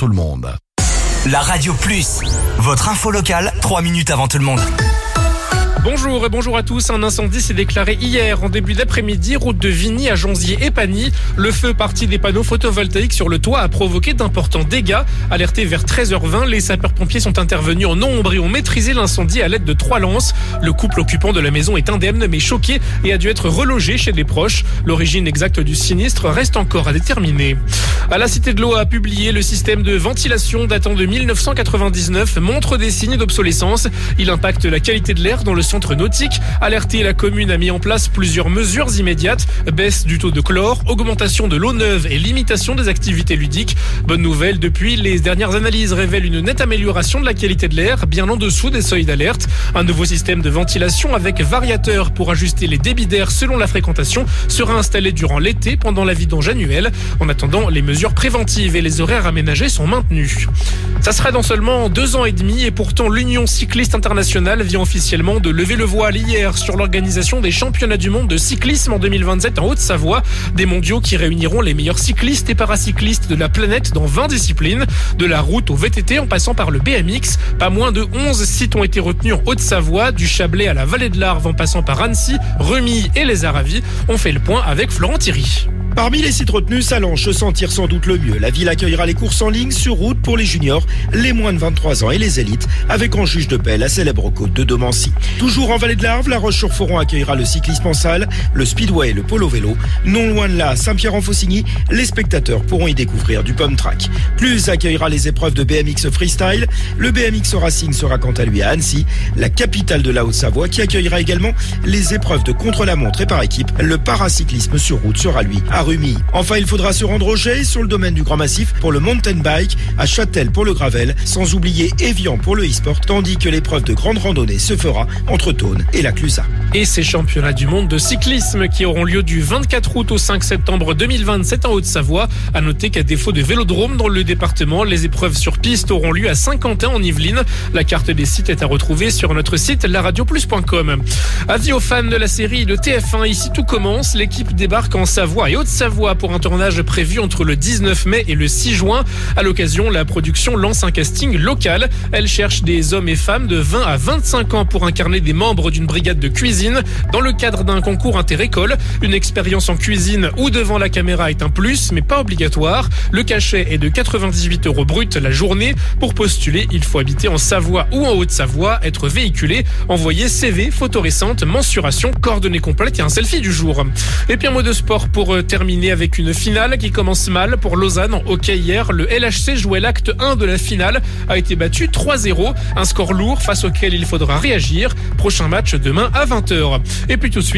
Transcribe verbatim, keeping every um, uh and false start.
tout le monde. La Radio Plus, votre info locale, trois minutes avant tout le monde. Bonjour et bonjour à tous. Un incendie s'est déclaré hier en début d'après-midi, route de Vigny à Jonzier et Pagny. Le feu parti des panneaux photovoltaïques sur le toit a provoqué d'importants dégâts. Alertés vers treize heures vingt, les sapeurs-pompiers sont intervenus en nombre et ont maîtrisé l'incendie à l'aide de trois lances. Le couple occupant de la maison est indemne mais choqué et a dû être relogé chez des proches. L'origine exacte du sinistre reste encore à déterminer. À la Cité de l'Eau a publié le système de ventilation datant de mille neuf cent quatre-vingt-dix-neuf montre des signes d'obsolescence. Il impacte la qualité de l'air dans le centre nautique. Alertée, la commune a mis en place plusieurs mesures immédiates. Baisse du taux de chlore, augmentation de l'eau neuve et limitation des activités ludiques. Bonne nouvelle, depuis, les dernières analyses révèlent une nette amélioration de la qualité de l'air, bien en dessous des seuils d'alerte. Un nouveau système de ventilation avec variateur pour ajuster les débits d'air selon la fréquentation sera installé durant l'été pendant la vidange annuelle. En attendant, les mesures préventives et les horaires aménagés sont maintenus. Ça sera dans seulement deux ans et demi et pourtant l'Union cycliste internationale vient officiellement de lever le voile hier sur l'organisation des championnats du monde de cyclisme en deux mille vingt-sept en Haute-Savoie. Des mondiaux qui réuniront les meilleurs cyclistes et paracyclistes de la planète dans vingt disciplines. De la route au V T T en passant par le B M X. Pas moins de onze sites ont été retenus en Haute-Savoie, du Chablais à la Vallée de l'Arve en passant par Annecy, Remilles et les Aravis. On fait le point avec Florent Thierry. Parmi les sites retenus, Sallanches s'en tire sans doute le mieux. La ville accueillera les courses en ligne sur route pour les juniors, les moins de vingt-trois ans et les élites, avec en juge de paix la célèbre côte de Domancy. Toujours en Vallée de l'Arve, La Roche-sur-Foron accueillera le cyclisme en salle, le speedway et le polo vélo. Non loin de là, à Saint-Pierre-en-Faucigny, les spectateurs pourront y découvrir du pump track. Plus accueillera les épreuves de B M X freestyle. Le B M X Racing sera quant à lui à Annecy, la capitale de la Haute-Savoie, qui accueillera également les épreuves de contre-la-montre et par équipe. Le paracyclisme sur route sera lui à Rumilly. Enfin, il faudra se rendre au Jet sur le domaine du Grand Massif pour le mountain bike, à Châtel pour le gravel, sans oublier Évian pour le e-sport, tandis que l'épreuve de grande randonnée se fera entre Thônes et la Clusaz. Et ces championnats du monde de cyclisme qui auront lieu du vingt-quatre août au cinq septembre deux mille vingt-sept en Haute-Savoie. À noter qu'à défaut de vélodrome dans le département, les épreuves sur piste auront lieu à Saint-Quentin en Yvelines. La carte des sites est à retrouver sur notre site la radio plus point com. Avis aux fans de la série de T F un, ici tout commence. L'équipe débarque en Savoie et Haute-Savoie pour un tournage prévu entre le dix-neuf mai et le six juin. À l'occasion, la production lance un casting local. Elle cherche des hommes et femmes de vingt à vingt-cinq ans pour incarner des membres d'une brigade de cuisine dans le cadre d'un concours inter-école. Une expérience en cuisine ou devant la caméra est un plus, mais pas obligatoire. Le cachet est de quatre-vingt-dix-huit euros brut la journée. Pour postuler, il faut habiter en Savoie ou en Haute-Savoie, être véhiculé, envoyer C V, photo récente, mensuration, coordonnées complètes et un selfie du jour. Et puis un mot de sport pour terminer avec une finale qui commence mal pour Lausanne en hockey hier. Le L H C jouait l'acte un de la finale, a été battu trois zéro. Un score lourd face auquel il faudra réagir. Prochain match demain à vingt heures. Et puis tout de suite,